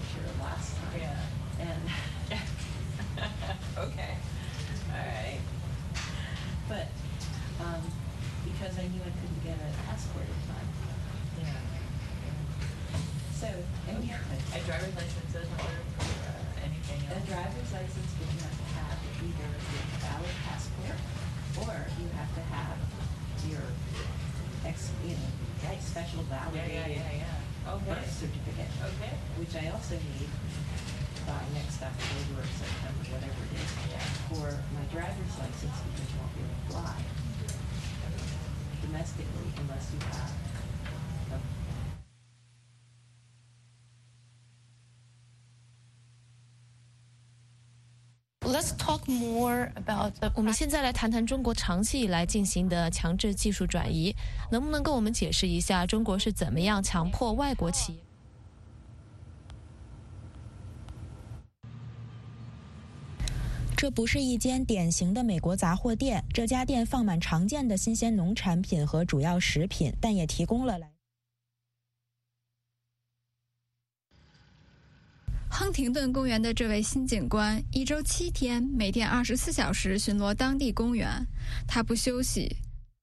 sure last time. Yeah. And Okay. All right. but because I knew I couldn't get a passport in time. Yeah. So anyway, A driver's license doesn't work or anything a else? driver's license, but you have to have either a valid passport or you have to have your special validated Okay. birth certificate, Okay. which I also need by next October or September, whatever it is, Yeah. for my driver's license, because you won't be able to fly domestically unless you have a Let's talk more about 我们现在来谈谈中国长期以来进行的强制技术转移，能不能跟我们解释一下中国是怎么样强迫外国企业？ 这不是一间典型的美国杂货店，这家店放满常见的新鲜农产品和主要食品，但也提供了亨廷顿公园的这位新警官，一周7天，每天24小时巡逻当地公园，他不休息。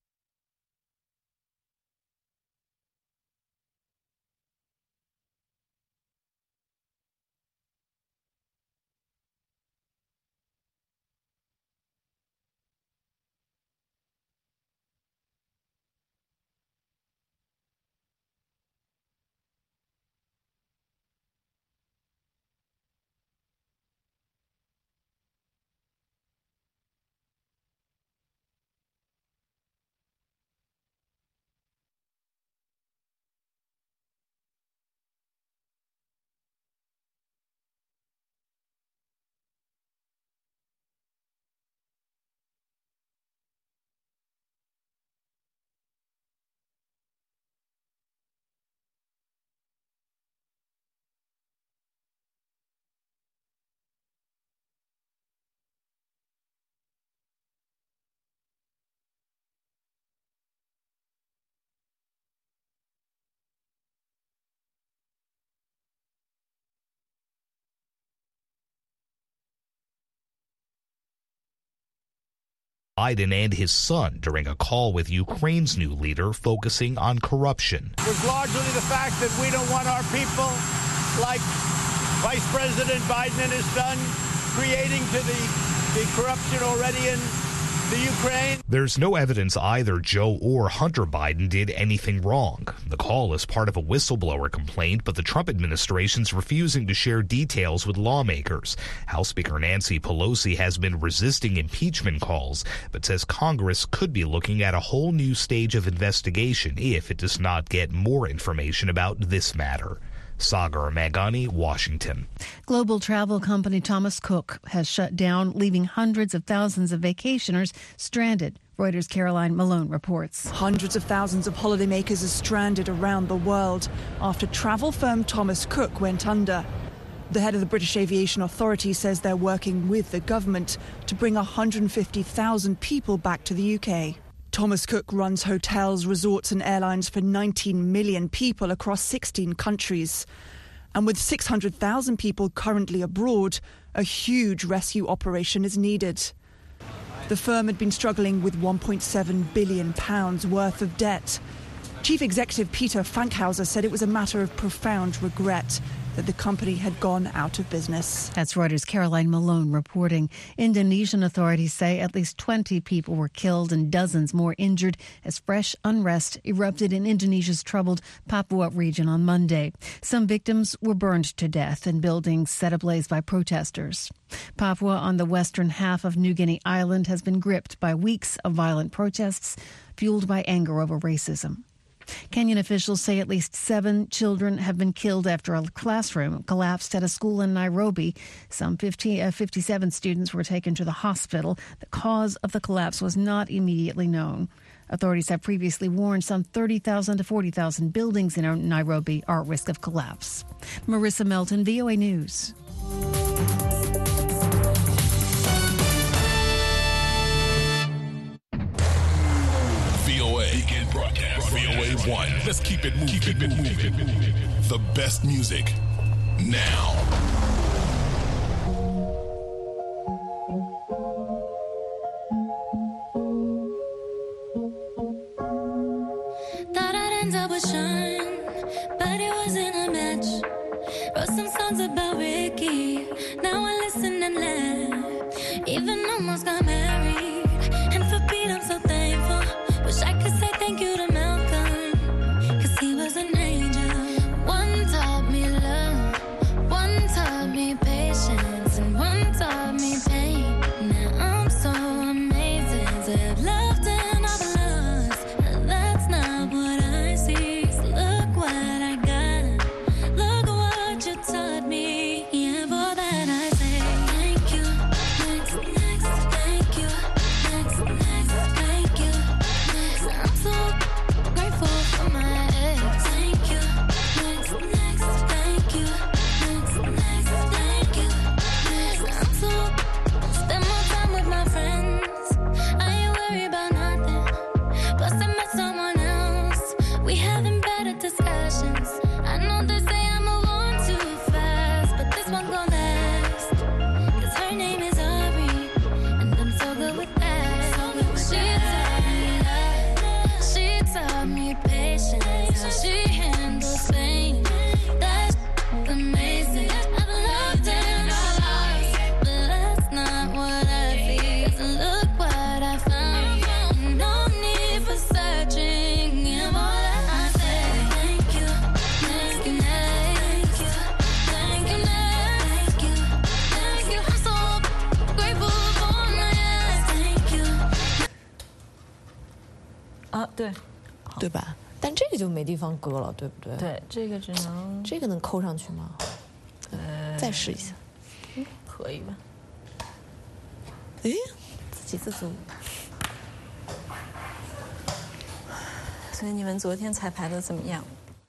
Biden and his son during a call with Ukraine's new leader focusing on corruption. It was largely the fact that we don't want our people, like Vice President Biden and his son, creating to the corruption already in the Ukraine. There's no evidence either Joe or Hunter Biden did anything wrong. The call is part of a whistleblower complaint, but the Trump administration's refusing to share details with lawmakers. House Speaker Nancy Pelosi has been resisting impeachment calls, but says Congress could be looking at a whole new stage of investigation if it does not get more information about this matter. Sagar Magani, Washington. Global travel company Thomas Cook has shut down, leaving hundreds of thousands of vacationers stranded. Reuters' Caroline Malone reports. Hundreds of thousands of holidaymakers are stranded around the world after travel firm Thomas Cook went under. The head of the British Aviation Authority says they're working with the government to bring 150,000 people back to the UK. Thomas Cook runs hotels, resorts and airlines for 19 million people across 16 countries. And with 600,000 people currently abroad, a huge rescue operation is needed. The firm had been struggling with £1.7 billion worth of debt. Chief Executive Peter Fankhauser said it was a matter of profound regret that the company had gone out of business. That's Reuters' Caroline Malone reporting. Indonesian authorities say at least 20 people were killed and dozens more injured as fresh unrest erupted in Indonesia's troubled Papua region on Monday. Some victims were burned to death and buildings set ablaze by protesters. Papua, on the western half of New Guinea Island, has been gripped by weeks of violent protests fueled by anger over racism. Kenyan officials say at least 7 children have been killed after a classroom collapsed at a school in Nairobi. Some 57 students were taken to the hospital. The cause of the collapse was not immediately known. Authorities have previously warned some 30,000 to 40,000 buildings in Nairobi are at risk of collapse. Marissa Melton, VOA News. VOA. Begin broadcast. VOA 1. Let's keep it moving. The best music now. Thought I'd end up with Sean, but it wasn't a match. Wrote some songs about Ricky, now I listen and laugh. Even almost got married, and for Pete I'm so thankful. Wish I could say thank you to Malcolm, cause he was an angel. One taught me love, one taught me patience, and one taught me pain. Now I'm so amazing to have loved and I've lost. That's not what I see. So look what I got, look what you taught me. Yeah, for that I say thank you. Next, next, thank you. Next, next, thank you. Next, I'm so grateful for my ex. Thank you. Next, next, thank you. Next, next, thank you. Next, I'm so spend more time with my friends. I ain't worried about nothing. Plus I met someone else. We having better discussions. I know they say I move on too fast, but this one gon' last. Cause her name is Ari, and I'm so good with that. She taught me patience, how she handles pain. That's amazing. I've loved and I lost, but that's not what I feel. So look what I found. No need for searching. Yeah, more that I say thank you, thank you, thank you, thank you, thank you, thank you. I'm so grateful for my ex. Thank you. 啊，对对吧？但这个就没地方搁了，对不对？ 对，这个只能这个能扣上去吗？再试一下。 可以吧？ 诶，自给自足。 所以你们昨天彩排的怎么样？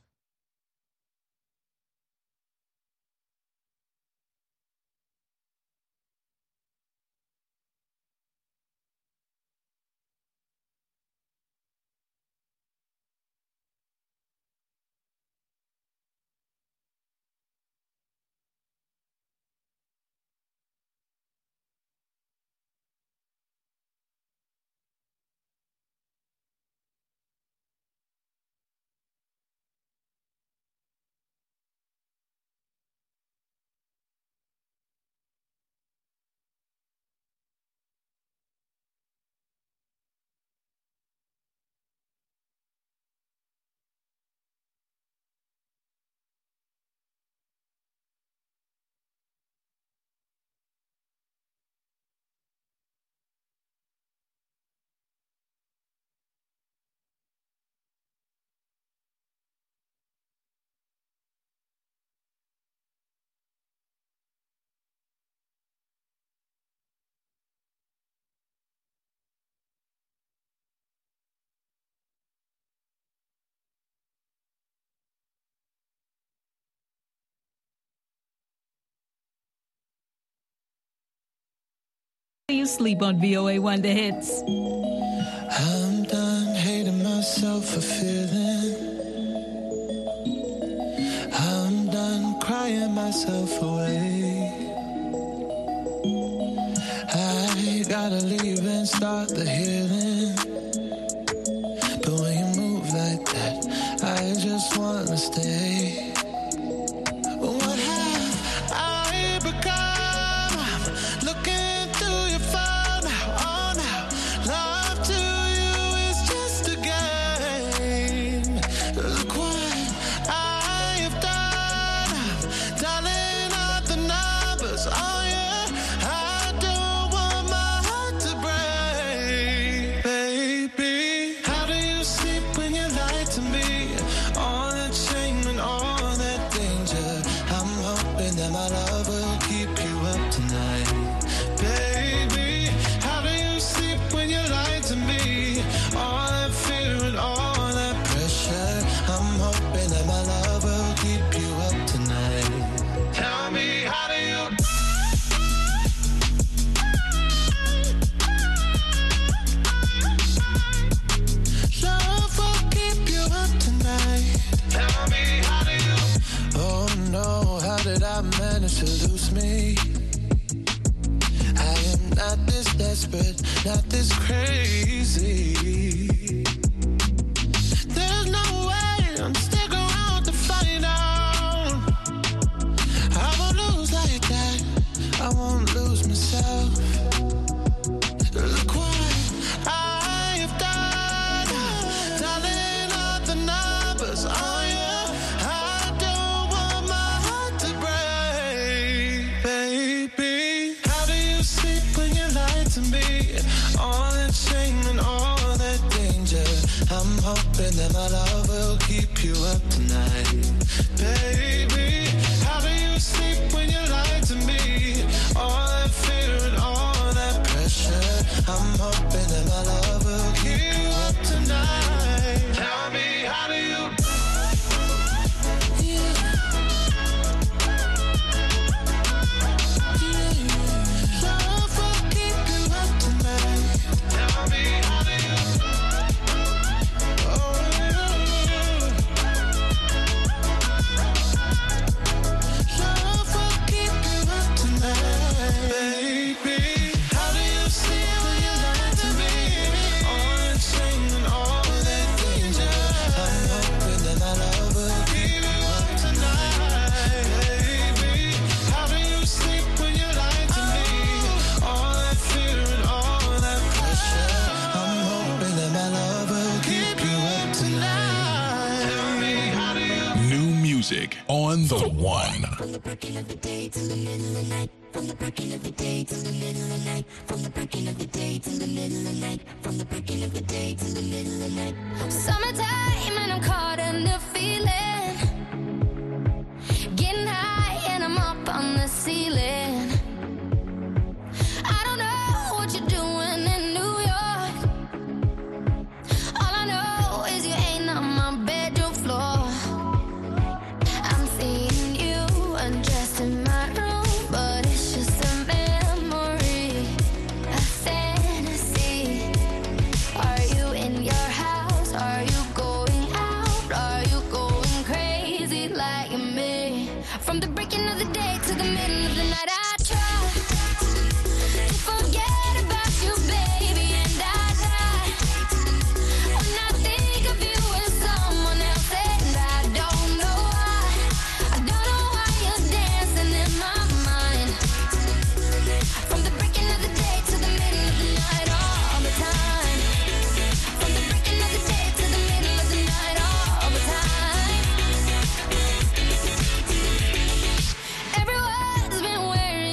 You sleep on VOA Wonder Hits. I'm done hating myself for feeling. I'm done crying myself away. I gotta leave and start the healing. But when you move like that, I just wanna stay. What have I become? I'm looking through your phone now, oh now. Love to you is just a game. Look what I have done. I'm dialing out the numbers, oh yeah. I don't want my heart to break. to seduce me. I am not this desperate, not this crazy. There's no way I'm stick around to find out. I won't lose like that, I won't lose myself. Look what I have done, dialing up the numbers on you. I don't want my heart to break, baby. How do you sleep when you lie to me? All that shame and all that danger. I'm hoping that my love will keep you up tonight, baby. How do you sleep when you lie to me? All that fear and all that pressure. I'm hoping that my love will keep you up tonight. Tell me, how do you? Love will keep you up tonight. Tell me, how do you? Oh, love will keep you up tonight, baby. How do you sleep when you lie to me? All that shame and all that danger. I'm hoping that my love will keep you up tonight, baby. How do you sleep when you lie to me? All that fear and all that pressure. I'm hoping that my love will keep you up tonight. Tell me, how do you? New music on The One. From the breaking of the day to the middle of the night. From the breaking of the day to the middle of the night. From the breaking of the day to the middle of the night. From the breaking of the day to the middle of the night. Summertime and I'm caught in the feeling. Getting high and I'm up on the ceiling. I don't know what you're doing in New York. All I know is you ain't on my bedroom floor. I'm seeing you undressed in my room, but it's just a memory, a fantasy. Are you in your house? Are you going out? Are you going crazy like me? From the breaking of the day to the middle of the night, I try to forget about you, baby, and I die when I think of you with someone else, and I don't know why. I don't know why you're dancing in my mind. From the breaking of the day to the middle of the night, all the time. From the breaking of the day to the middle of the night, all the time. Everyone's been wearing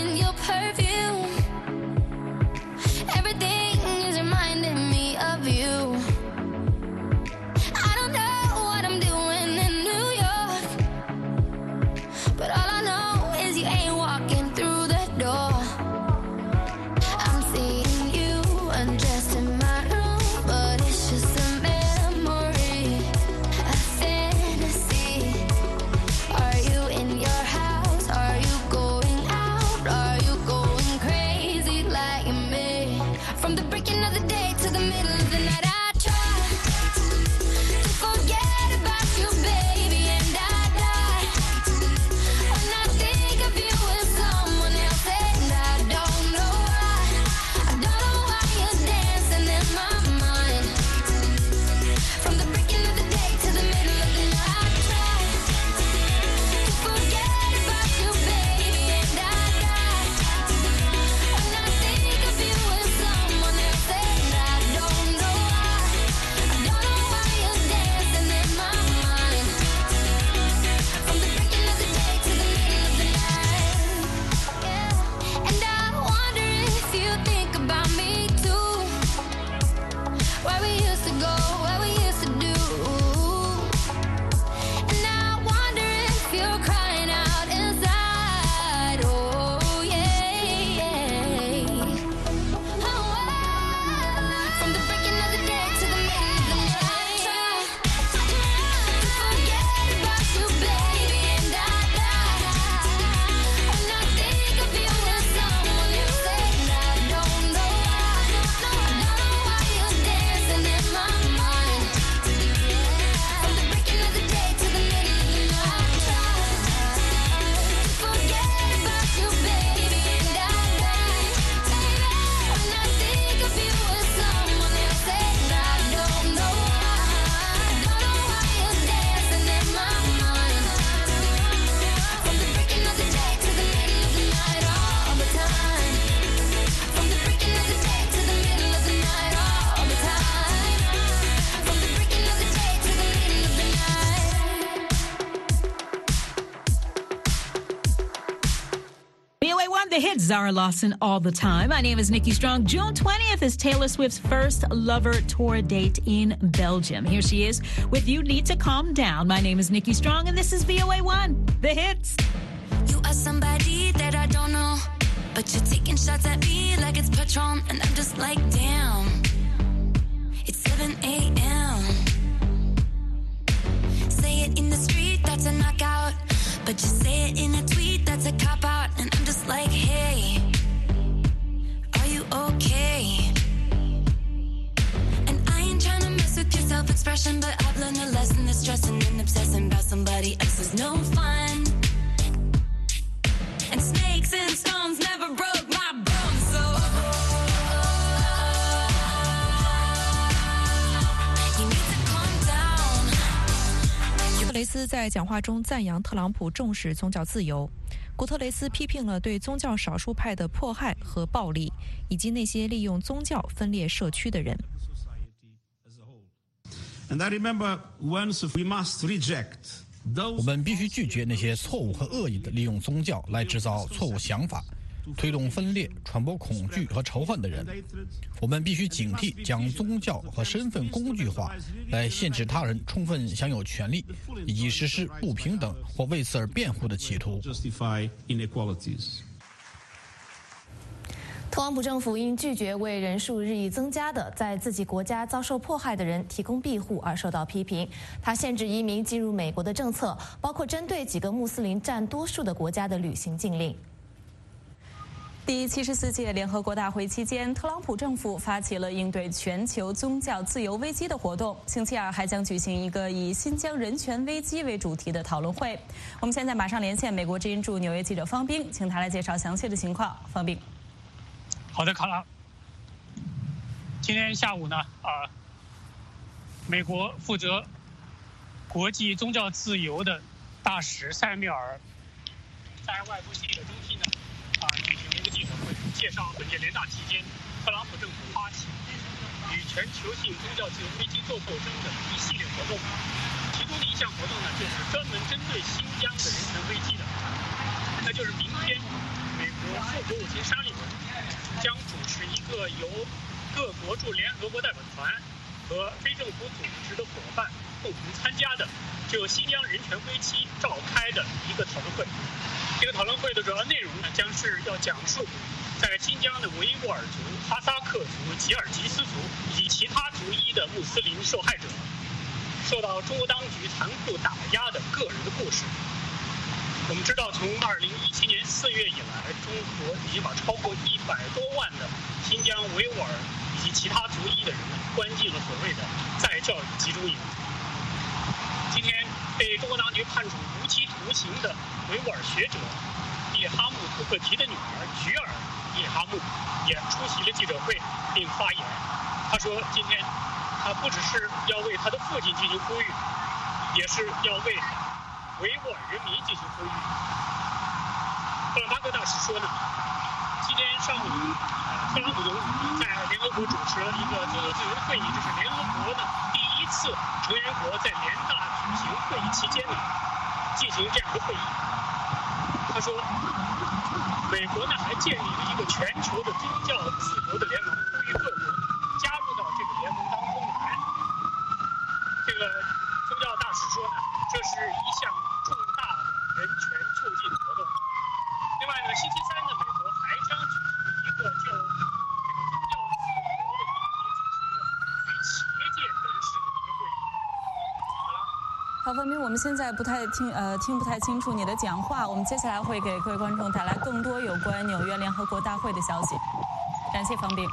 the hits, Zara Lawson all the time. My name is Nikki Strong. June 20th is Taylor Swift's first Lover tour date in Belgium. Here she is with You Need to Calm Down. My name is Nikki Strong, and this is VOA1, the hits. You are somebody that I don't know, but you're taking shots at me like it's Patron, and I'm just like, damn, it's 7 a.m. Say it in the street, that's a knockout, but you say it in a tweet, that's a cop-out, and I'm just like, hey, are you okay? And I ain't trying to mess with your self-expression, but I've learned a lesson that stressing and obsessing about somebody else is no fun. And snakes and stones never broke my bones, so you need to calm down. 古特雷斯在讲话中赞扬特朗普重视宗教自由。古特雷斯批评了对宗教少数派的迫害和暴力，以及那些利用宗教分裂社区的人。 And I remember once we must reject. 我们必须拒绝那些错误和恶意的利用宗教来制造错误想法、推动分裂、传播恐惧和仇恨的人。我们必须警惕将宗教和身份工具化，来限制他人充分享有权利，以及实施不平等或为此而辩护的企图。 特朗普政府因拒绝为人数日益增加的在自己国家遭受迫害的人提供庇护而受到批评。他限制移民进入美国的政策，包括针对几个穆斯林占多数的国家的旅行禁令。 第74届联合国大会期间，特朗普政府发起了应对全球宗教自由危机的活动。星期二还将举行一个以新疆人权危机为主题的讨论会。我们现在马上连线美国之音驻纽约记者方冰，请他来介绍详细的情况。方冰。 好的，卡拉。今天下午呢，美国负责国际宗教自由的大使塞缪尔在外部记者中心呢，举行了一个记者会，介绍本届联大期间特朗普政府发起与全球性宗教自由危机做斗争的一系列活动。其中的一项活动呢，就是专门针对新疆的人权危机的，那就是明天美国副国务卿沙利文将主持一个由各国驻联合国代表团和非政府组织的伙伴共同参加的就新疆人权危机召开的一个讨论会。这个讨论会的主要内容呢，将是要讲述在新疆的维吾尔族、哈萨克族、吉尔吉斯族以及其他族裔的穆斯林受害者受到中国当局残酷打压的个人的故事。我们知道，从2017年4月以来，中国已经把超过100多万的新疆维吾尔以及其他族裔的人关进了所谓的再教育集中营。今天被中国当局判处无期徒刑的维吾尔学者叶哈木土克提的女儿菊尔叶哈木也出席了记者会并发言。他说，今天他不只是要为他的父亲进行呼吁，也是要为维吾尔人民进行呼吁。特朗普大使说呢，今天上午，特朗普总统在联合国主持了一个宗教自由的会议，这是联合国的第一次成员国在联大举行会议期间呢进行这样的会议。他说，美国呢还建立了一个全球的宗教自由的联盟，呼吁各国加入到这个联盟当中来。这个宗教大使说呢，这是一项重大的人权促进活动。另外呢，星期三呢，美国还将举行一个就这个宗教自由的议题举行的与企业界人士的一个会议。 好，方斌，我们现在听不太清楚你的讲话，我们接下来会给各位观众带来更多有关纽约联合国大会的消息。感谢方斌。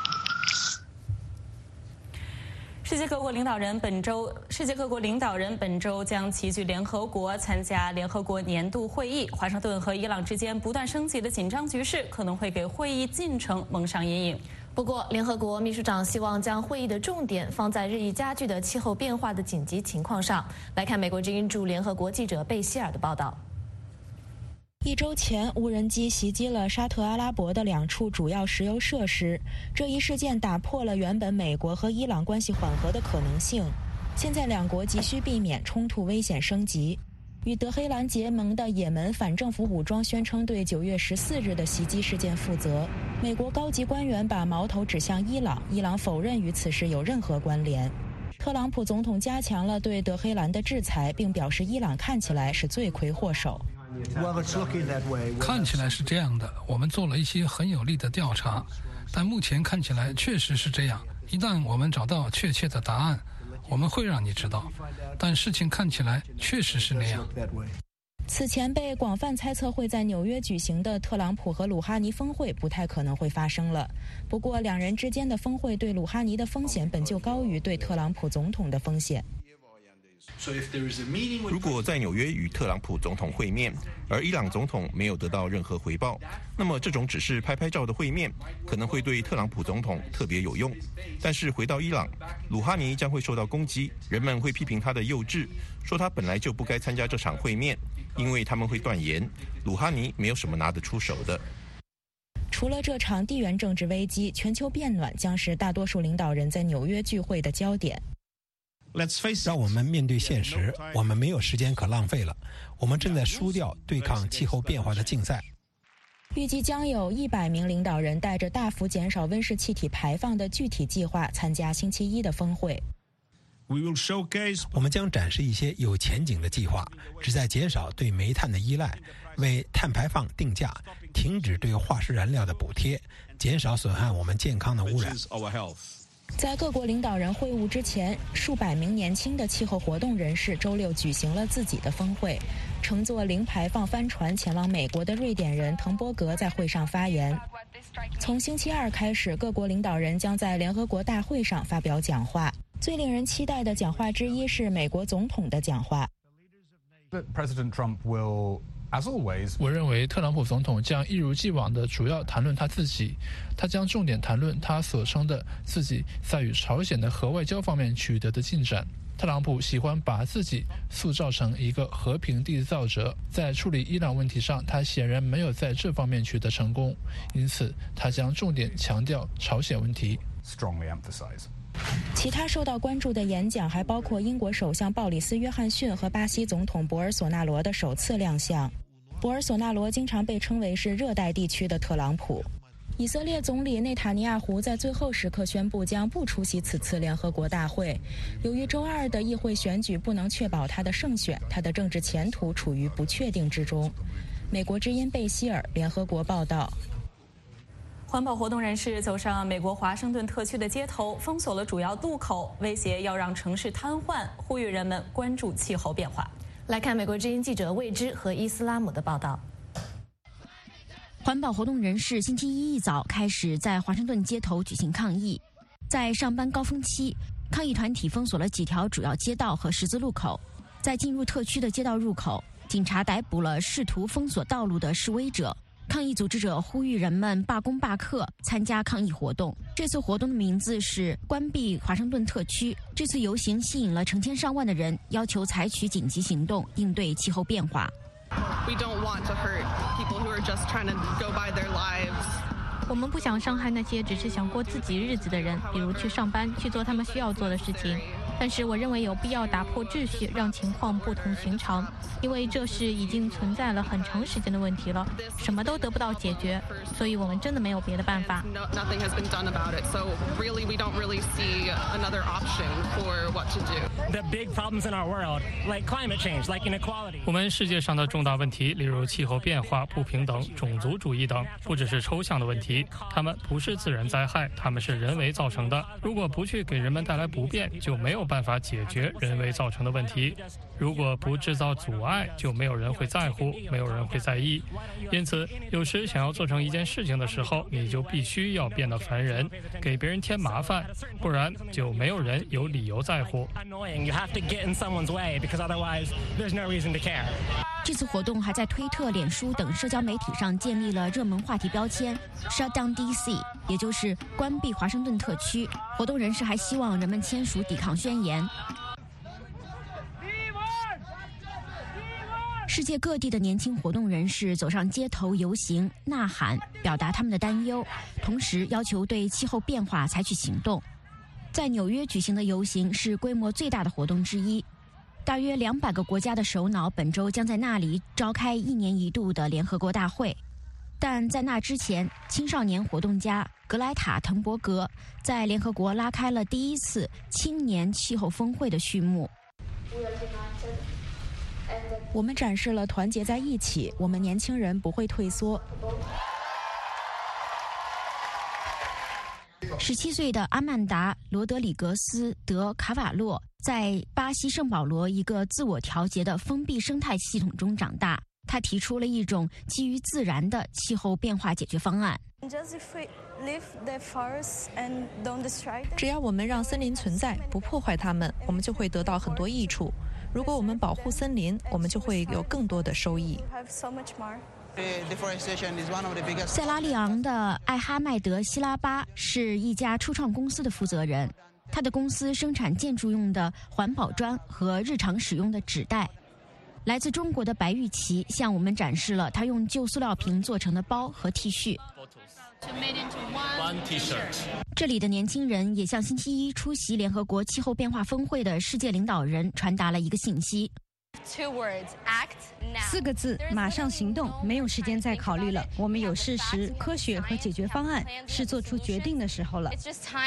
世界各国领导人本周将齐聚联合国参加联合国年度会议。华盛顿和伊朗之间不断升级的紧张局势可能会给会议进程蒙上阴影。 不过，联合国秘书长希望将会议的重点放在日益加剧的气候变化的紧急情况上。来看美国之音驻联合国记者贝希尔的报道。 1周前，无人机袭击了沙特阿拉伯的2处主要石油设施。这一事件打破了原本美国和伊朗关系缓和的可能性。现在两国急需避免冲突危险升级。 与德黑兰结盟的也门反政府武装宣称对9月14日的袭击事件负责。美国高级官员把矛头指向伊朗，伊朗否认与此事有任何关联。特朗普总统加强了对德黑兰的制裁，并表示伊朗看起来是罪魁祸首。 看起来是这样的，我们做了一些很有力的调查，但目前看起来确实是这样。一旦我们找到确切的答案，我们会让你知道，但事情看起来确实是那样。 此前被广泛猜测会在纽约举行的特朗普和鲁哈尼峰会不太可能会发生了。不过，两人之间的峰会对鲁哈尼的风险本就高于对特朗普总统的风险。 如果在纽约与特朗普总统会面，而伊朗总统没有得到任何回报，那么这种只是拍拍照的会面可能会对特朗普总统特别有用。但是回到伊朗，鲁哈尼将会受到攻击，人们会批评他的幼稚，说他本来就不该参加这场会面，因为他们会断言鲁哈尼没有什么拿得出手的。 除了这场地缘政治危机，全球变暖将是大多数领导人在纽约聚会的焦点。 让我们面对现实，我们没有时间可浪费了，我们正在输掉对抗气候变化的竞赛。 预计将有100名领导人带着大幅减少温室气体排放的具体计划参加星期一的峰会。 我们将展示一些有前景的计划，旨在减少对煤炭的依赖，为碳排放定价，停止对化石燃料的补贴，减少损害我们健康的污染。 在各国领导人会晤之前，数百名年轻的气候活动人士周六举行了自己的峰会。乘坐零排放帆船前往美国的瑞典人滕伯格在会上发言。从星期二开始，各国领导人将在联合国大会上发表讲话。最令人期待的讲话之一是美国总统的讲话。 我认为特朗普总统将一如既往的主要谈论他自己，他将重点谈论他所称的自己在与朝鲜的核外交方面取得的进展。特朗普喜欢把自己塑造成一个和平缔造者，在处理伊朗问题上，他显然没有在这方面取得成功，因此他将重点强调朝鲜问题。 其他受到关注的演讲还包括英国首相鲍里斯·约翰逊和巴西总统博尔索纳罗的首次亮相。博尔索纳罗经常被称为是热带地区的特朗普。以色列总理内塔尼亚胡在最后时刻宣布将不出席此次联合国大会。由于周二的议会选举不能确保他的胜选，他的政治前途处于不确定之中。美国之音贝希尔联合国报道。 环保活动人士走上美国华盛顿特区的街头，封锁了主要渡口，威胁要让城市瘫痪，呼吁人们关注气候变化。 来看美国之音记者魏之和伊斯拉姆的报道。 环保活动人士星期一一早开始在华盛顿街头举行抗议，在上班高峰期，抗议团体封锁了几条主要街道和十字路口。在进入特区的街道入口，警察逮捕了试图封锁道路的示威者。抗议组织者呼吁人们罢工罢课，参加抗议活动。这次活动的名字是关闭华盛顿特区。这次游行吸引了成千上万的人，要求采取紧急行动，应对气候变化。 我们不想伤害那些只是想过自己日子的人，比如去上班，去做他们需要做的事情。但是我认为有必要打破秩序，让情况不同寻常，因为这是已经存在了很长时间的问题了，什么都得不到解决，所以我们真的没有别的办法。 我们世界上的重大问题，例如气候变化、不平等、种族主义等，不只是抽象的问题，它们不是自然灾害，它们是人为造成的。如果不去给人们带来不便，就没有办法解决人为造成的问题。如果不制造阻碍，就没有人会在乎，没有人会在意。因此，有时想要做成一件事情的时候，你就必须要变得烦人，给别人添麻烦，不然就没有人有理由在乎。 这次活动还在推特、脸书等社交媒体上建立了热门话题标签 "Shut Down DC"， 也就是关闭华盛顿特区。活动人士还希望人们签署抵抗宣言。世界各地的年轻活动人士走上街头游行、呐喊，表达他们的担忧，同时要求对气候变化采取行动。在纽约举行的游行是规模最大的活动之一。 大约200个国家的首脑本周将在那里召开1年1度的联合国大会，但在那之前，青少年活动家格莱塔·滕伯格在联合国拉开了第一次青年气候峰会的序幕。 我们展示了团结在一起，我们年轻人不会退缩。 17岁的阿曼达·罗德里格斯·德卡瓦洛在巴西圣保罗一个自我调节的封闭生态系统中长大。他提出了一种基于自然的气候变化解决方案。 只要我们让森林存在，不破坏它们，我们就会得到很多益处。如果我们保护森林，我们就会有更多的收益。 塞拉利昂的艾哈迈德·希拉巴是一家初创公司的负责人，他的公司生产建筑用的环保砖和日常使用的纸袋。来自中国的白玉琪向我们展示了他用旧塑料瓶做成的包和 T 恤。这里的年轻人也向星期一出席联合国气候变化峰会的世界领导人传达了一个信息。 4个字：马上行动，没有时间再考虑了。我们有事实、科学和解决方案，是做出决定的时候了。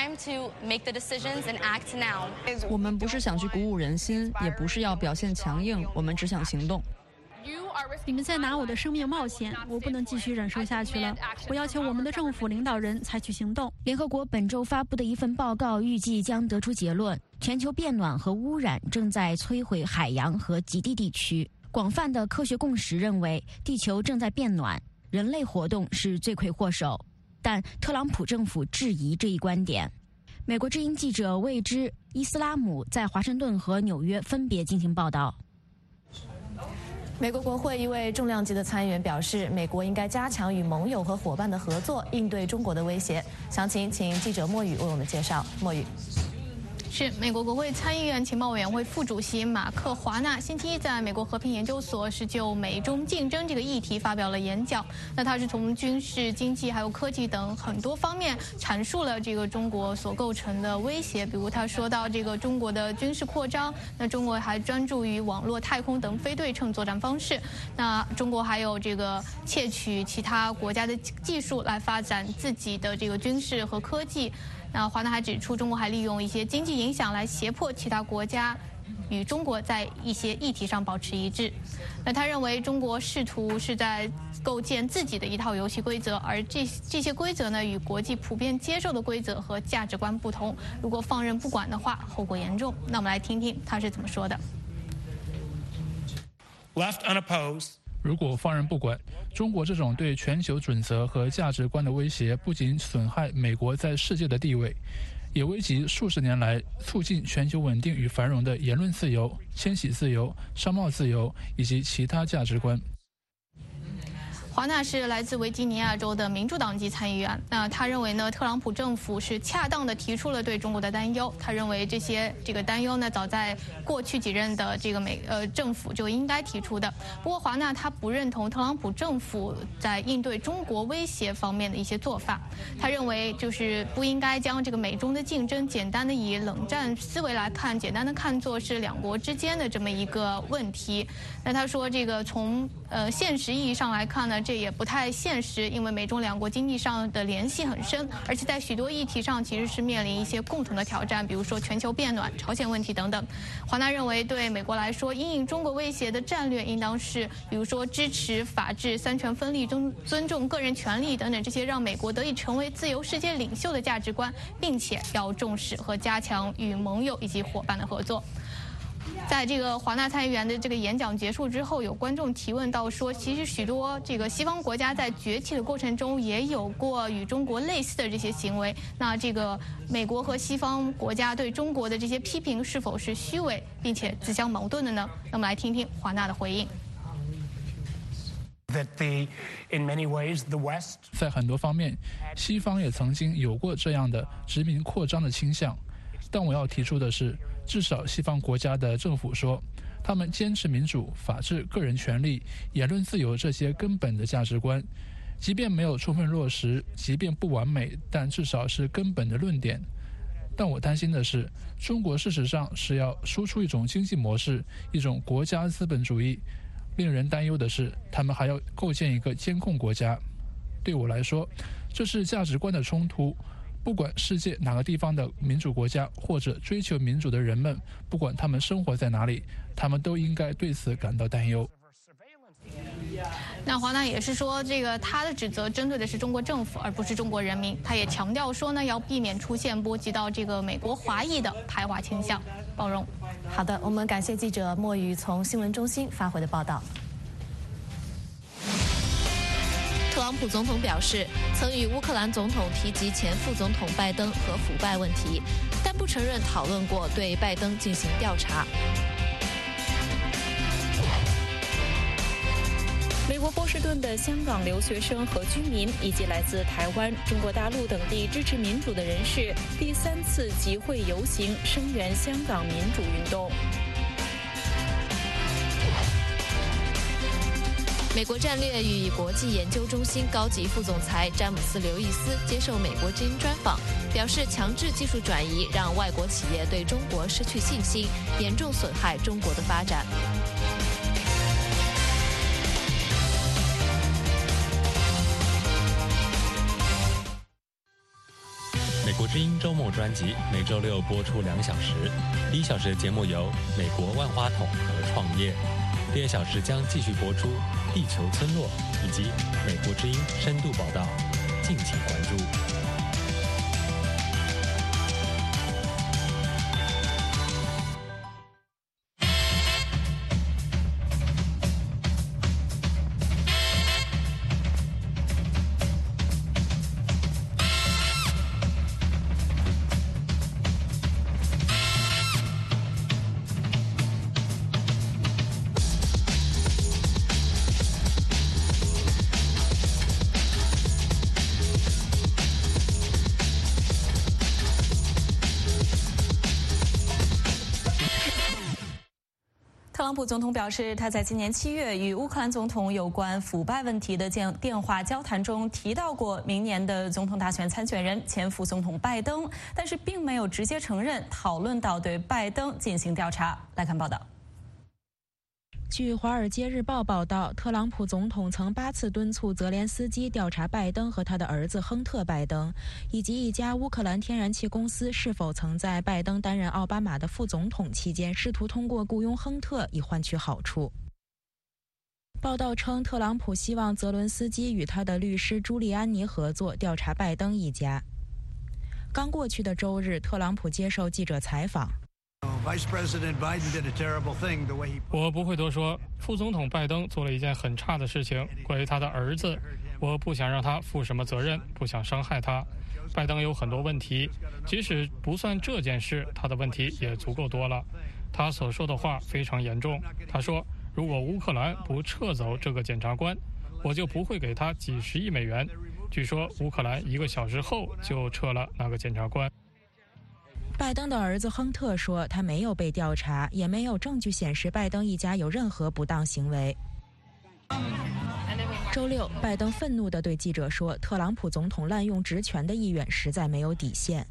我们不是想去鼓舞人心，也不是要表现强硬，我们只想行动。 你们在拿我的生命冒险，我不能继续忍受下去了。我要求我们的政府领导人采取行动。 联合国本周发布的一份报告预计将得出结论：全球变暖和污染正在摧毁海洋和极地地区。广泛的科学共识认为，地球正在变暖，人类活动是罪魁祸首。但特朗普政府质疑这一观点。美国之音记者魏之伊斯拉姆在华盛顿和纽约分别进行报道。 美国国会一位重量级的参议员表示，美国应该加强与盟友和伙伴的合作，应对中国的威胁。详情请记者莫宇为我们介绍。莫宇。 是美国国会参议院情报委员会副主席马克·华纳星期一在美国和平研究所是就美中竞争这个议题发表了演讲。那他是从军事、经济还有科技等很多方面阐述了这个中国所构成的威胁。比如他说到这个中国的军事扩张，那中国还专注于网络、太空等非对称作战方式。那中国还有这个窃取其他国家的技术来发展自己的这个军事和科技。那华纳还指出，中国还利用一些经济影响来胁迫其他国家与中国在一些议题上保持一致。那他认为中国试图是在构建自己的一套游戏规则，而这些规则呢与国际普遍接受的规则和价值观不同。如果放任不管的话，后果严重。那我们来听听他是怎么说的。 Left unopposed。如果放任不管，中国这种对全球准则和价值观的威胁，不仅损害美国在世界的地位，也危及数十年来促进全球稳定与繁荣的言论自由、迁徙自由、商贸自由以及其他价值观。 华纳是来自维吉尼亚州的民主党籍参议员。那他认为呢，特朗普政府是恰当的提出了对中国的担忧。他认为这个担忧呢，早在过去几任的这个政府就应该提出的。不过华纳他不认同特朗普政府在应对中国威胁方面的一些做法。他认为就是不应该将这个美中的竞争简单的以冷战思维来看，简单的看作是两国之间的这么一个问题。那他说这个从现实意义上来看呢，这也不太现实，因为美中两国经济上的联系很深，而且在许多议题上其实是面临一些共同的挑战，比如说全球变暖、朝鲜问题等等。华纳认为，对美国来说，因应中国威胁的战略应当是，比如说支持法治、三权分立、尊重个人权利等等这些让美国得以成为自由世界领袖的价值观，并且要重视和加强与盟友以及伙伴的合作。在这个华纳参议员的这个演讲结束之后，有观众提问到说，其实许多这个西方国家在崛起的过程中也有过与中国类似的这些行为。那这个美国和西方国家对中国的这些批评是否是虚伪，并且自相矛盾的呢？那么来听听华纳的回应。 在很多方面，西方也曾经有过这样的殖民扩张的倾向，但我要提出的是，至少西方国家的政府说，他们坚持民主、法治、个人权利、言论自由这些根本的价值观，即便没有充分落实，即便不完美，但至少是根本的论点。 但我担心的是，中国事实上是要输出一种经济模式，一种国家资本主义。令人担忧的是，他们还要构建一个监控国家。对我来说，这是价值观的冲突。不管世界哪个地方的民主国家或者追求民主的人们，不管他们生活在哪里，他们都应该对此感到担忧。 那华纳也是说，他的指责针对的是中国政府，而不是中国人民。他也强调说呢，要避免出现波及到美国华裔的排华倾向。包容。 好的，我们感谢记者莫宇从新闻中心发回的报道。 特朗普总统表示，曾与乌克兰总统提及前副总统拜登和腐败问题，但不承认讨论过对拜登进行调查。美国波士顿的香港留学生和居民，以及来自台湾、中国大陆等地支持民主的人士，第3次集会游行，声援香港民主运动。美国战略与国际研究中心高级副总裁詹姆斯·刘易斯接受美国之音专访，表示强制技术转移让外国企业对中国失去信心，严重损害中国的发展。 美国之音周末专辑每周6播出2小时，第1小时的节目由美国万花筒和创业，第2小时将继续播出地球村落以及美国之音深度报道，敬请关注。 特朗普总统表示，他在今年7月与乌克兰总统有关腐败问题的电话交谈中提到过明年的总统大选参选人前副总统拜登，但是并没有直接承认讨论到对拜登进行调查。来看报道。 据《华尔街日报》报道，特朗普总统曾8次敦促泽连斯基调查拜登和他的儿子亨特·拜登，以及一家乌克兰天然气公司是否曾在拜登担任奥巴马的副总统期间试图通过雇佣亨特以换取好处。报道称，特朗普希望泽伦斯基与他的律师朱利安尼合作调查拜登一家。刚过去的周日，特朗普接受记者采访。 我不会多说，副总统拜登做了一件很差的事情。关于他的儿子，我不想让他负什么责任，不想伤害他。拜登有很多问题，即使不算这件事，他的问题也足够多了。他所说的话非常严重。他说，如果乌克兰不撤走这个检察官，我就不会给他几十亿美元。据说乌克兰1个小时后就撤了那个检察官。 拜登的儿子亨特说，他没有被调查，也没有证据显示拜登一家有任何不当行为。周六，拜登愤怒地对记者说，特朗普总统滥用职权的意愿实在没有底线。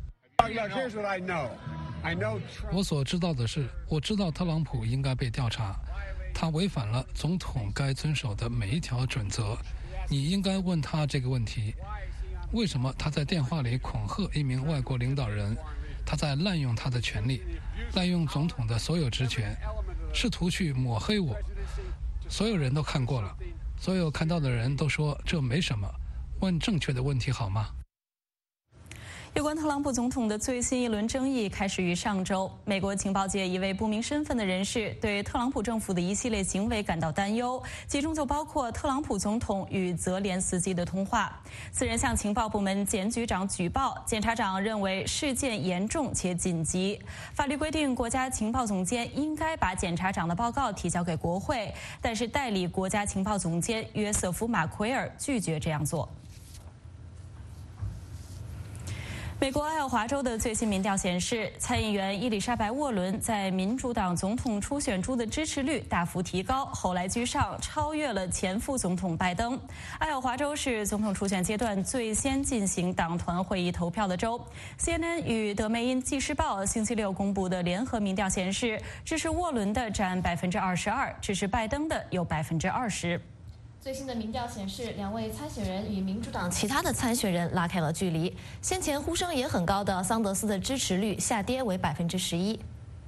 我所知道的是，我知道特朗普应该被调查，他违反了总统该遵守的每一条准则。你应该问他这个问题：为什么他在电话里恐吓一名外国领导人？他在滥用他的权利，滥用总统的所有职权，试图去抹黑我。所有人都看过了，所有看到的人都说这没什么。问正确的问题好吗？ 有关特朗普总统的最新一轮争议开始于上周。美国情报界一位不明身份的人士对特朗普政府的一系列行为感到担忧，其中就包括特朗普总统与泽连斯基的通话。此人向情报部门检举长举报，检察长认为事件严重且紧急。法律规定，国家情报总监应该把检察长的报告提交给国会，但是代理国家情报总监约瑟夫·马奎尔拒绝这样做。 美国爱荷华州的最新民调显示，参议员伊丽莎白·沃伦在民主党总统初选中的支持率大幅提高，后来居上，超越了前副总统拜登。爱荷华州是总统初选阶段最先进行党团会议投票的州。CNN 与德梅因纪事报星期六公布的联合民调显示，支持沃伦的占22%，支持拜登的有20%。 最新的民调显示，两位参选人与民主党其他的参选人拉开了距离。先前呼声也很高的桑德斯的支持率下跌为11%。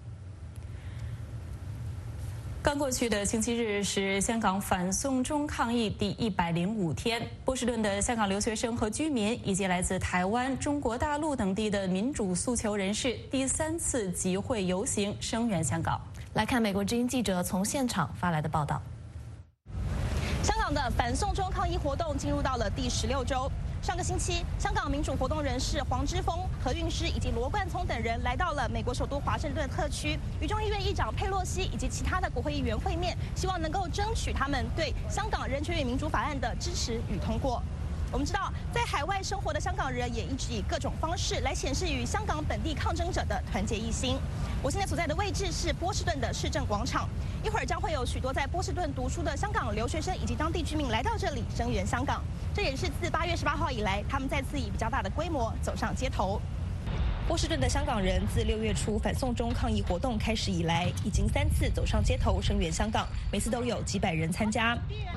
刚过去的星期日是香港反送中抗议第105天。波士顿的香港留学生和居民，以及来自台湾、中国大陆等地的民主诉求人士，第3次集会游行声援香港。 来看美国之音记者从现场发来的报道。 香港的反送中抗议活动进入到了第16周。上个星期，香港民主活动人士黄之锋、何韵诗以及罗冠聪等人来到了美国首都华盛顿特区，与众议院议长佩洛西以及其他的国会议员会面，希望能够争取他们对香港人权与民主法案的支持与通过。我们知道，在海外生活的香港人也一直以各种方式来显示与香港本地抗争者的团结一心。我现在所在的位置是波士顿的市政广场，一会儿将会有许多在波士顿读书的香港留学生以及当地居民来到这里声援香港。这也是自8月18号以来，他们再次以比较大的规模走上街头。波士顿的香港人自6月初反送中抗议活动开始以来，已经3次走上街头声援香港，每次都有几百人参加。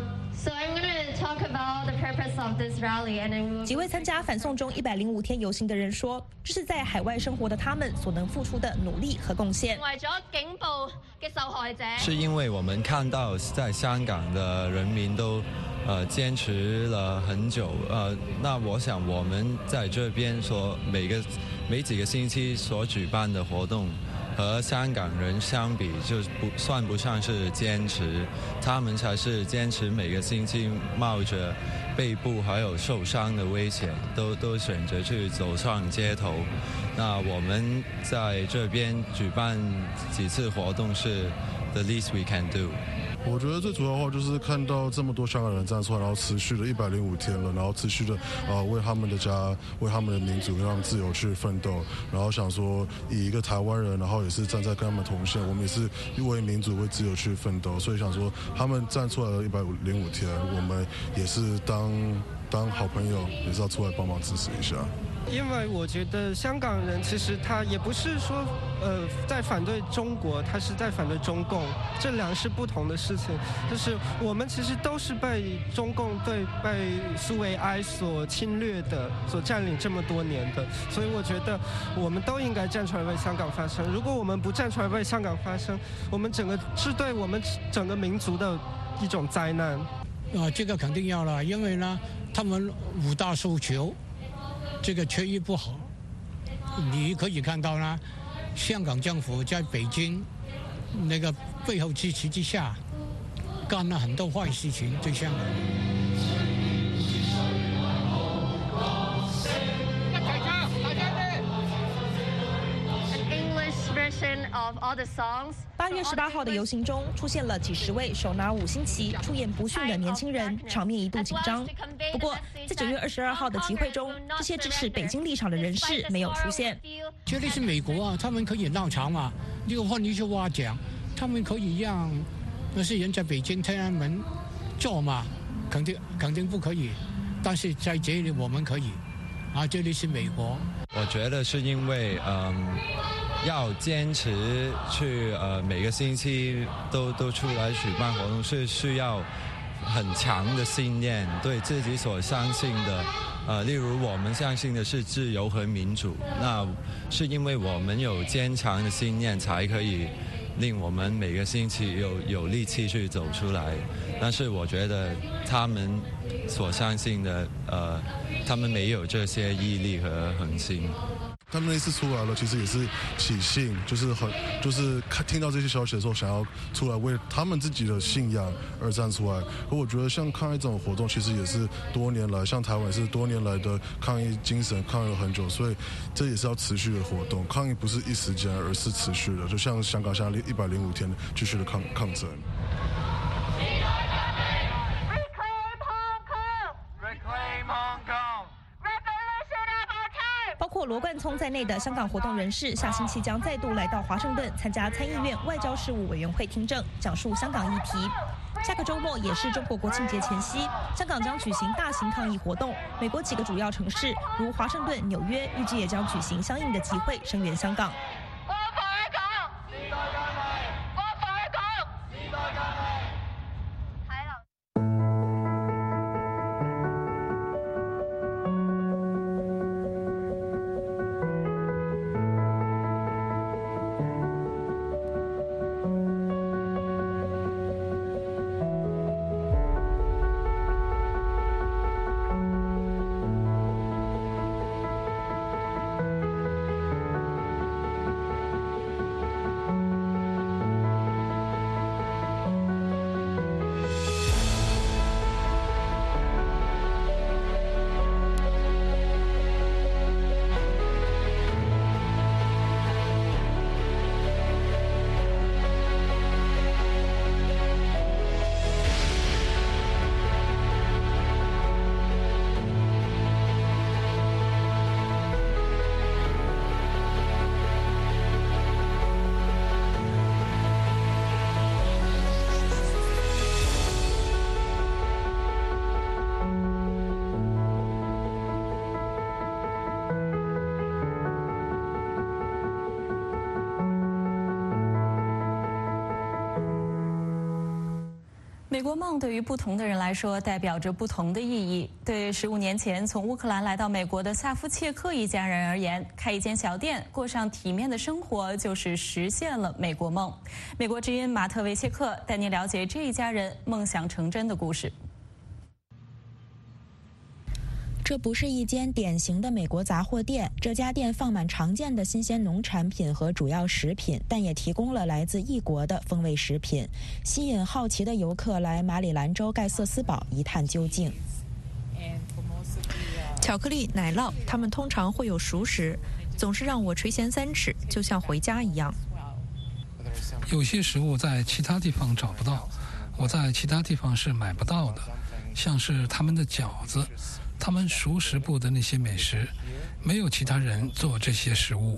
几位参加反送中105天游行的人说，这是在海外生活的他们所能付出的努力和贡献。 为咗警暴嘅受害者， 是因为我们看到在香港的人民都坚持了很久，那我想我们在这边所每几个星期所举办的活动，和香港人相比，就算不上是坚持，他们才是坚持每个星期冒着被捕还有受伤的危险，都选择去走上街头。那我们在这边举办几次活动是 the least we can do。 我觉得最主要的话就是看到这么多香港人站出来，然后持续了105天了，然后持续的为他们的家、为他们的民主、为他们自由去奋斗，然后想说以一个台湾人，然后也是站在跟他们同线，我们也是为民主、为自由去奋斗，所以想说他们站出来了105天，我们也是当好朋友，也是要出来帮忙支持一下。 因为我觉得香港人其实他也不是说在反对中国，他是在反对中共，这两是不同的事情。就是我们其实都是被中共被苏维埃所侵略的，所占领这么多年的，所以我觉得我们都应该站出来为香港发声。如果我们不站出来为香港发声，我们是对我们整个民族的一种灾难。 这个肯定要了，因为呢，他们5大诉求。这个缺一不好，你可以看到呢，香港政府在北京那个背后支持之下，干了很多坏事情对香港。 8月18号的游行中，出现了几十位手拿5星旗、出言不逊的年轻人，场面一度紧张。不过，在9月22号的集会中，这些支持北京立场的人士没有出现。 这里是美国啊，他们可以闹场嘛，这个换句话讲，他们可以让那些人在北京天安门做嘛，肯定不可以。但是在这里我们可以，这里是美国。 我觉得是因为要坚持去每个星期都出来举办活动，是需要很强的信念，对自己所相信的，例如我们相信的是自由和民主，那是因为我们有坚强的信念，才可以令我们每个星期有力气去走出来。但是我觉得他们所相信的，他们没有这些毅力和恒心。 他们那次出来了，其实也是起兴，就是听到这些消息的时候，想要出来为他们自己的信仰而站出来。而我觉得像抗议这种活动，其实也是多年来，像台湾是多年来的抗议精神，抗议了很久，所以这也是要持续的活动。抗议不是一时间，而是持续的，就像香港现在105天继续的抗争。 包括括罗冠聪在内的香港活动人士，下星期将再度来到华盛顿参加参议院外交事务委员会听证，讲述香港议题。下个周末也是中国国庆节前夕，香港将举行大型抗议活动。美国几个主要城市，如华盛顿、纽约，预计也将举行相应的集会，声援香港。 美国梦对于不同的人来说代表着不同的意义。对15年前从乌克兰来到美国的萨夫切克一家人而言，开一间小店，过上体面的生活，就是实现了美国梦。美国之音马特维切克带您了解这一家人梦想成真的故事。 这不是一间典型的美国杂货店，这家店放满常见的新鲜农产品和主要食品，但也提供了来自异国的风味食品，吸引好奇的游客来马里兰州盖瑟斯堡一探究竟。 巧克力、奶酪，它们通常会有熟食，总是让我垂涎三尺，就像回家一样。 有些食物在其他地方找不到，我在其他地方是买不到的，像是他们的饺子。他们熟食部的那些美食，没有其他人做这些食物。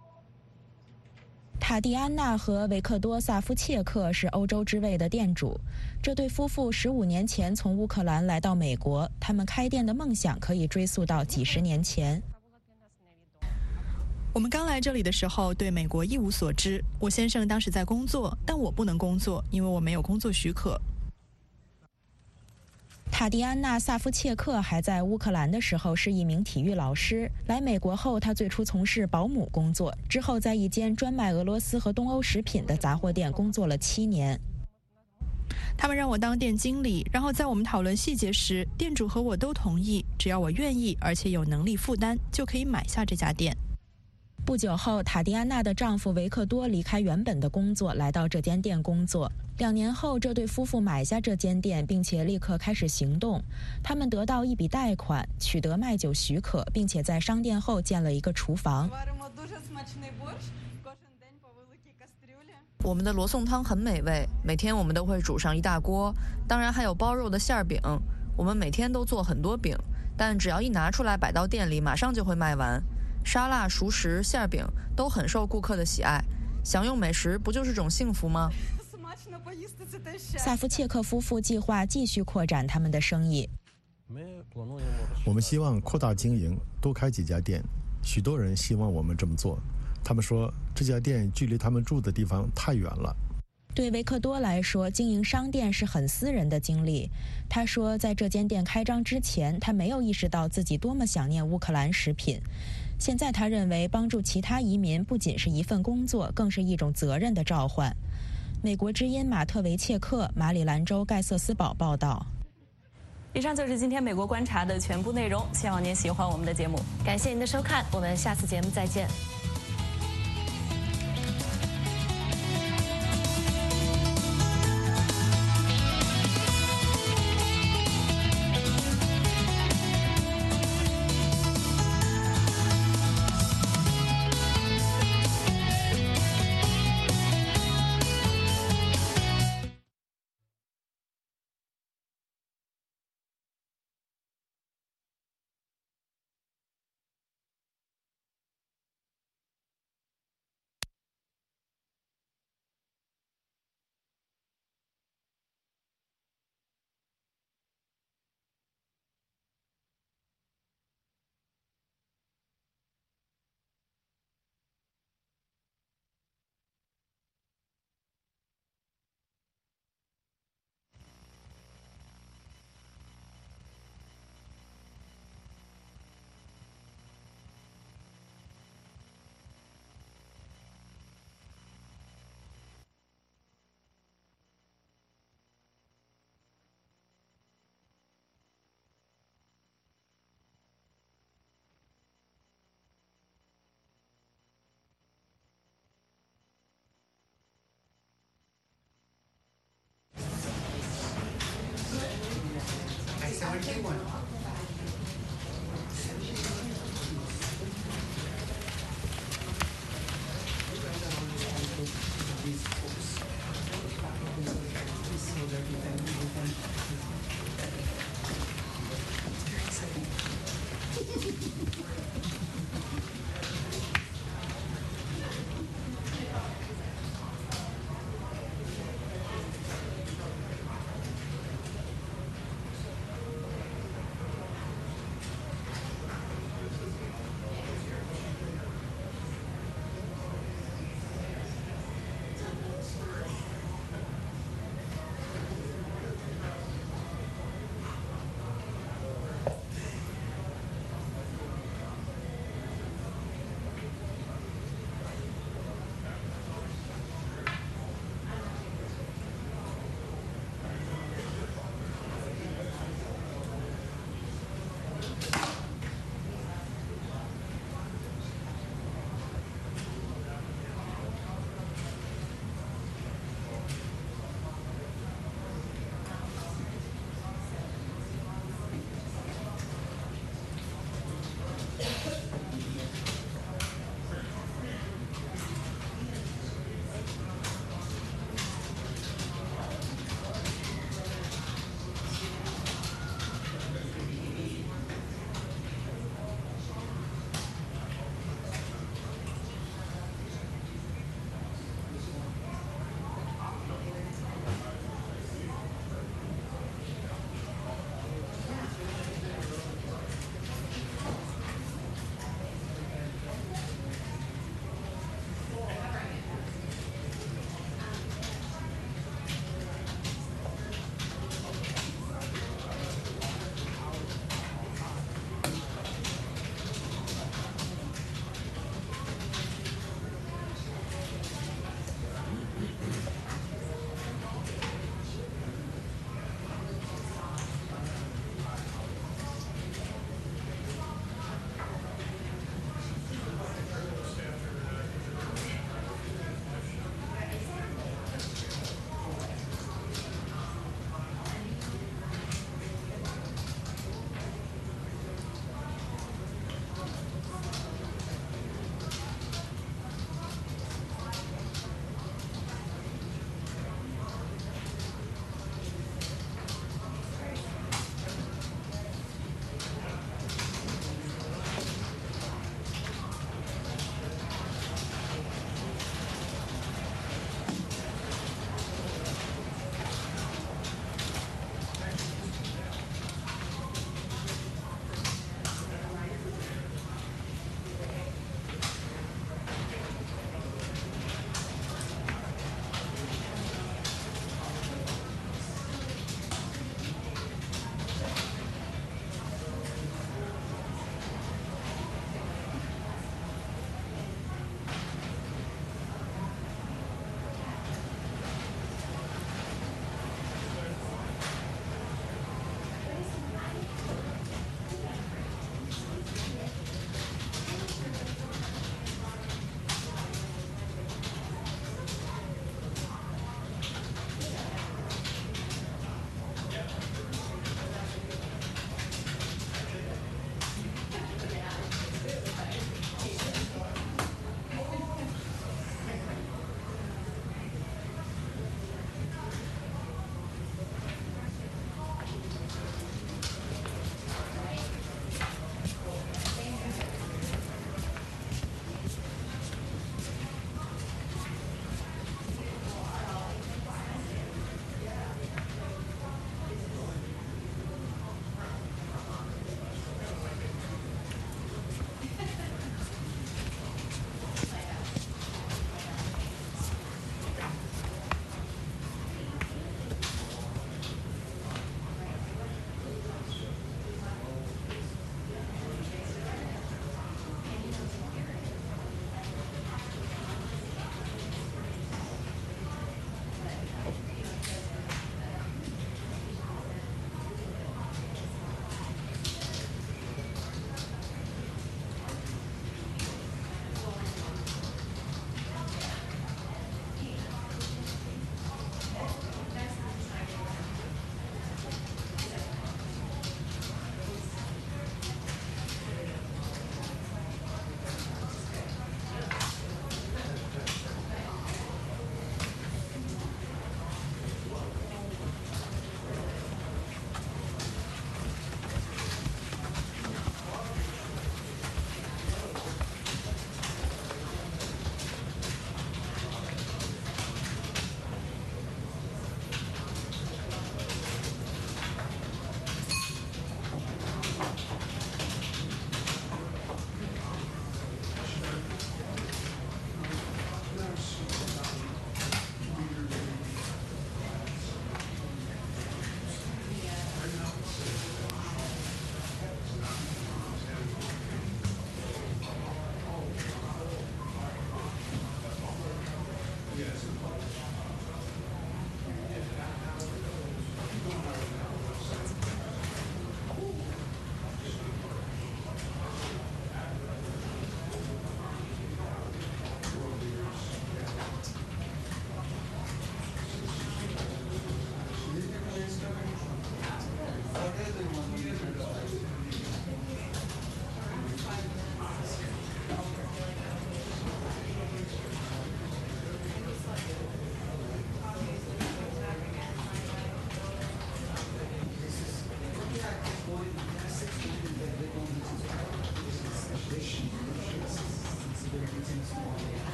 塔蒂安娜和维克多·萨夫切克是欧洲之味的店主。这对夫妇15年前从乌克兰来到美国，他们开店的梦想可以追溯到几十年前。 我们刚来这里的时候，对美国一无所知。我先生当时在工作，但我不能工作，因为我没有工作许可。 塔蒂安娜·萨夫切克还在乌克兰的时候是一名体育老师。来美国后，她最初从事保姆工作，之后在一间专卖俄罗斯和东欧食品的杂货店工作了7年。 他们让我当店经理，然后在我们讨论细节时，店主和我都同意，只要我愿意，而且有能力负担，就可以买下这家店。 不久后，塔蒂安娜的丈夫维克多离开原本的工作，来到这间店工作。2年后，这对夫妇买下这间店，并且立刻开始行动。他们得到一笔贷款，取得卖酒许可，并且在商店后建了一个厨房。 我们的罗宋汤很美味，每天我们都会煮上一大锅，当然还有包肉的馅饼。我们每天都做很多饼，但只要一拿出来摆到店里，马上就会卖完。沙拉、熟食、馅饼都很受顾客的喜爱，享用美食不就是种幸福吗？ 萨夫切克夫妇计划继续扩展他们的生意。 我们希望扩大经营，多开几家店。许多人希望我们这么做，他们说这家店距离他们住的地方太远了。 对维克多来说，经营商店是很私人的经历。他说，在这间店开张之前，他没有意识到自己多么想念乌克兰食品。现在他认为，帮助其他移民不仅是一份工作，更是一种责任的召唤。美国之音马特维切克，马里兰州盖瑟斯堡报道。 以上就是今天美国观察的全部内容，希望您喜欢我们的节目。 感谢您的收看，我们下次节目再见。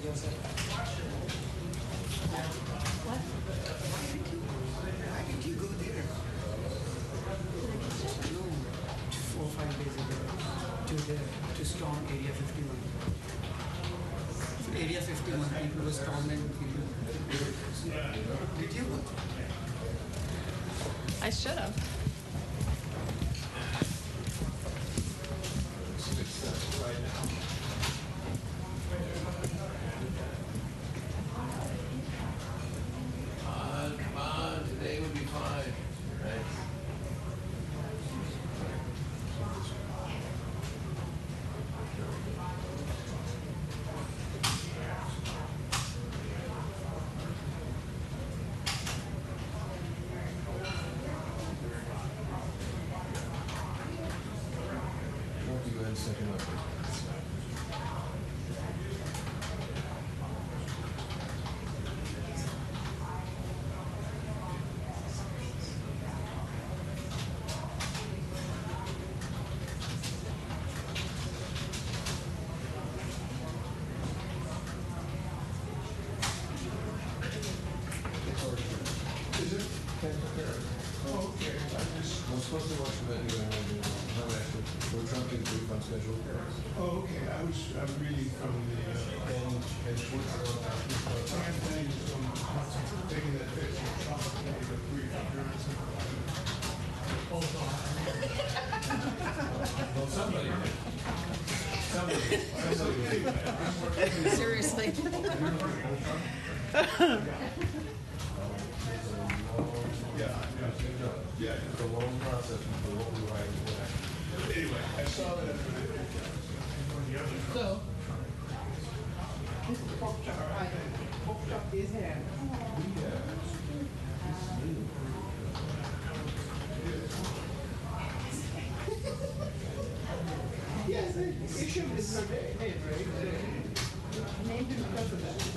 I should have. Come on, today will be fine, right? Second up. Is it? Oh, okay. I'm supposed to watch the video and we're jumping to on schedule. Oh, okay. I'm reading from the and I have things from taking that picture of Trump and the brief appearance. Well, somebody did. Seriously. Yeah, it's a long process for what we write. Anyway, I saw that. So, Mr. Popchak is here. Yes, the issue is her name, right? Named him because of that.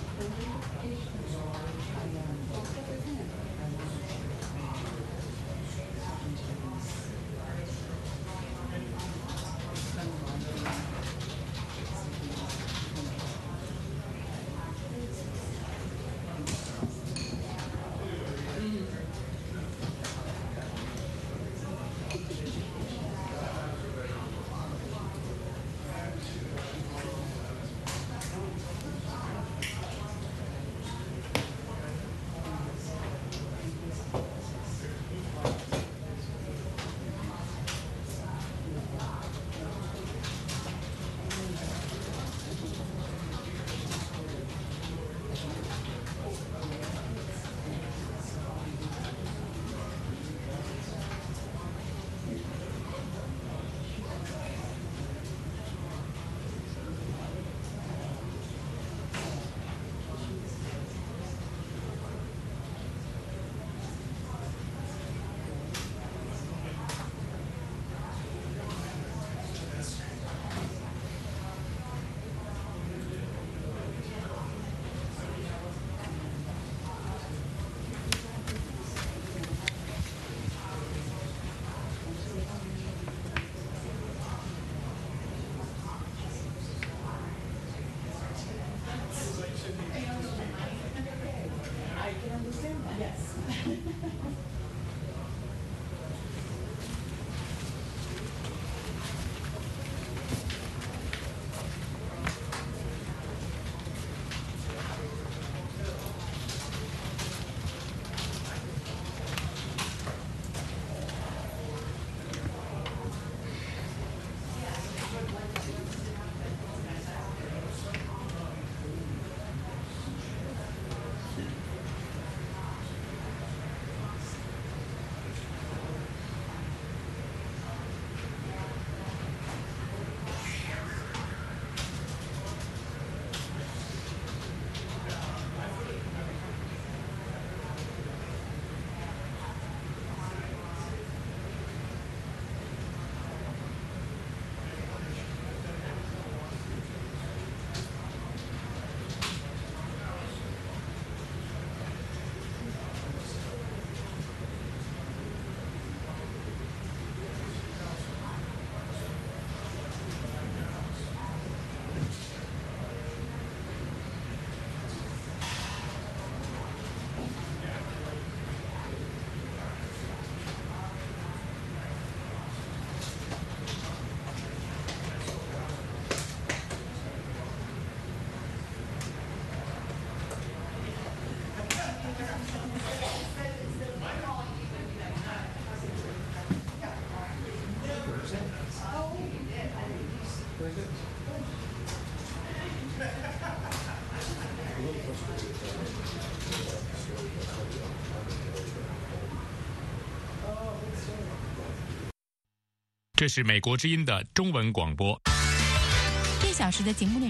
这是美国之音的中文广播。 1小时的节目内容。